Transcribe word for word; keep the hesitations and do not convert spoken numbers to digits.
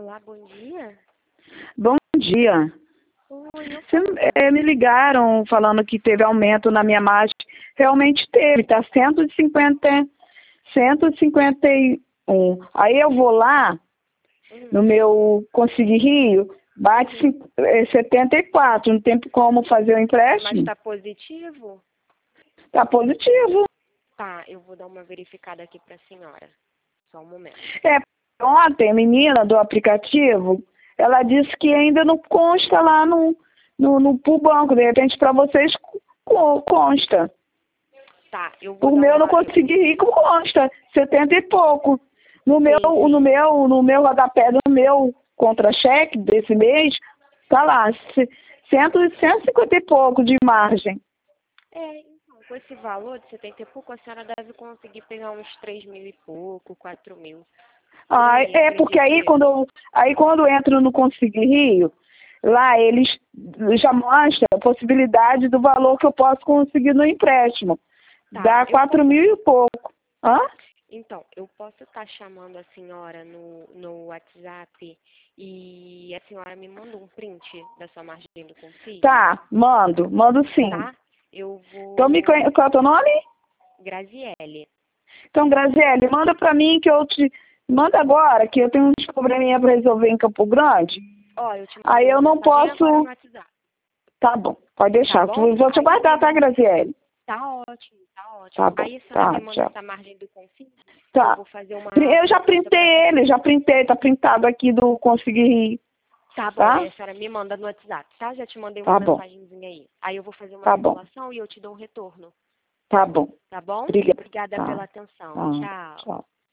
Olá, bom dia. Bom dia. Oi, eu... Você, é, me ligaram falando que teve aumento na minha margem. Realmente teve, tá cento e cinquenta, cento e cinquenta e um. Aí eu vou lá, Hum. no meu Conseguir Rio, bate Hum. setenta e quatro. Não tem como fazer o Mas empréstimo? tá positivo? Tá positivo. Tá, eu vou dar uma verificada aqui pra senhora. Só um momento. É, ontem a menina do aplicativo, ela disse que ainda não consta lá no, no, no pro banco. De repente, para vocês, co- consta. Tá, eu vou O dar meu uma... não consegui ir com consta, setenta e pouco. No meu, Sim, sim. no meu, no meu rodapé do meu contra-cheque desse mês, tá lá, c- cento, cento e cinquenta e pouco de margem. É, então, com esse valor de setenta e pouco, a senhora deve conseguir pegar uns três mil e pouco, quatro mil. Por Ah, aí, é porque acredito aí eu. quando eu, aí quando eu entro no Conseguir Rio, lá eles já mostram a possibilidade do valor que eu posso conseguir no empréstimo. Tá, Dá eu quatro posso... mil e pouco. Hã? Então, eu posso estar chamando a senhora no, no WhatsApp e a senhora me manda um print da sua margem do Consigne? Tá, mando, mando sim. Tá? Eu Então, me, vou... conhe- qual é o teu nome? Graziele. Então, Graziele, manda pra mim que eu te... Manda agora, que eu tenho uns probleminha pra resolver em Campo Grande. Ó, eu te Aí mandei uma eu não mensagem agora no posso... WhatsApp. Tá bom, pode Tá deixar. bom? Vou te Aí você me aguardar, tá, manda. Graziele? Tá ótimo, tá ótimo. Tá bom, Aí a senhora tá, me manda tchau. essa margem do consigo. Eu Tá. vou fazer uma Eu já proposta printei pra senhora. ele, já printei, tá printado aqui do Conseguir Rir, Tá bom, tá? aí a senhora me manda no WhatsApp, tá? Já te mandei uma Tá bom, mensagenzinha aí. Aí eu vou fazer uma tá bom, simulação e eu te dou um retorno. tá bom. Tá bom? Obrigada. Obrigada Tá, pela atenção. tá, Tchau. tchau.